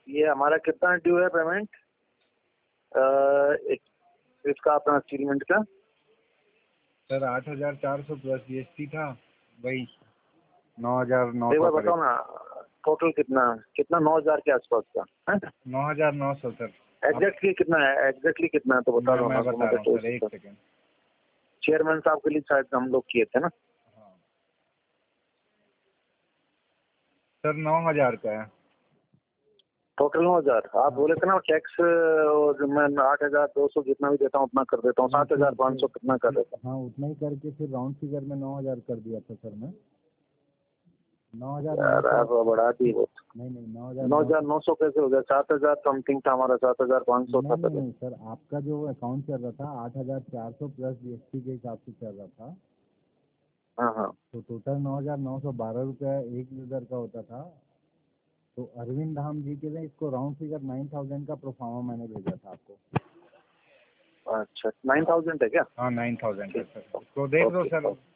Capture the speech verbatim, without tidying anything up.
ये हमारा कितना ड्यू है पेमेंट इसका अपना सीमेंट का? सर आठ हजार चार सौ प्लस जीएसटी था, वही नौ हजार नौ एक सौ बार बताओ ना, टोटल कितना कितना नौ हजार के आसपास का है? नौ हजार नौ सौ सर। एग्जैक्टली कितना है? एग्जैक्टली कितना है तो बता मैं, दो मैं ना। बता रहा हूँ सर, एक सेकंड। चेयरमैन साहब के लिए शायद हम लोग किए थे ना। हाँ सर, नौ हजार का है टोटल नौ हजार। आप बोले थे ना टैक्स और मैं आठ हजार दो सौ जितना भी देता हूँ उतना कर देता हूँ, सात हजार पाँच सौ कितना कर देता हूँ। हाँ उतना ही करके फिर राउंड फिगर में नौ हजार कर दिया था सर मैं। नौ हजार यार आप बढ़ा दी वो। नहीं नहीं नौ हजार नौ हजार नौ सौ कैसे हो गया? सात हजार समथिंग था हमारा, सात हजार पाँच सौ था। नहीं नहीं सर, आपका जो अकाउंट चल रहा था आठ हजार चार सौ प्लस जीएसटी के हिसाब से चल रहा था। हाँ हाँ। तो टोटल नौ हजार नौ सौ बारह रुपया एक यूजर का होता था। तो अरविंद धाम जी के लिए इसको राउंड फिगर नाइन थाउजेंड का प्रोफार्मा मैंने भेजा था आपको। अच्छा नाइन थाउजेंड है क्या? हाँ नाइन थाउजेंड है सर, इसको देख लो सर।